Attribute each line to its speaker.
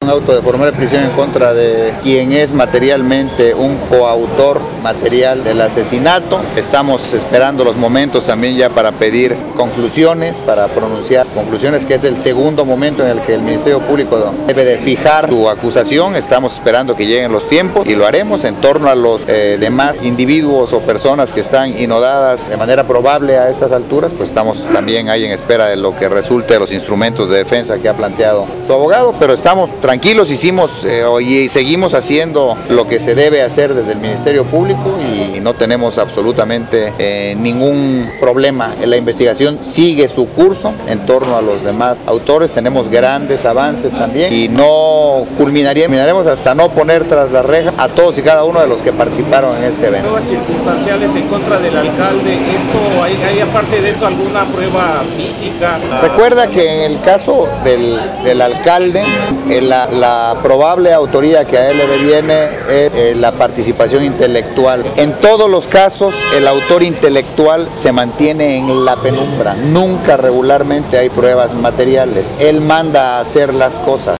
Speaker 1: auto de formal prisión en contra de quien es materialmente un coautor material del asesinato. Estamos esperando los momentos también ya para pedir conclusiones, para pronunciar conclusiones, que es el segundo momento en el que el Ministerio Público debe de fijar su acusación. Estamos esperando que lleguen los tiempos y lo haremos en torno a los demás individuos o personas que están inodadas de manera probable a estas alturas. Pues estamos también ahí en espera de lo que resulte de los instrumentos de defensa que ha planteado su abogado, pero estamos tranquilos, hicimos y seguimos haciendo lo que se debe hacer desde el Ministerio Público y no tenemos absolutamente ningún problema. La investigación sigue su curso en torno a los demás autores, tenemos grandes avances también y no culminaremos hasta no poner tras la reja a todos y cada uno de los que participaron en este evento.
Speaker 2: Pruebas circunstanciales en contra del alcalde, ¿esto hay aparte de eso alguna prueba física?
Speaker 1: Recuerda que en el caso del alcalde, la probable autoría que a él le deviene es la participación intelectual. En todos los casos, el autor intelectual se mantiene en la penumbra. Nunca regularmente hay pruebas materiales. Él manda a hacer las cosas.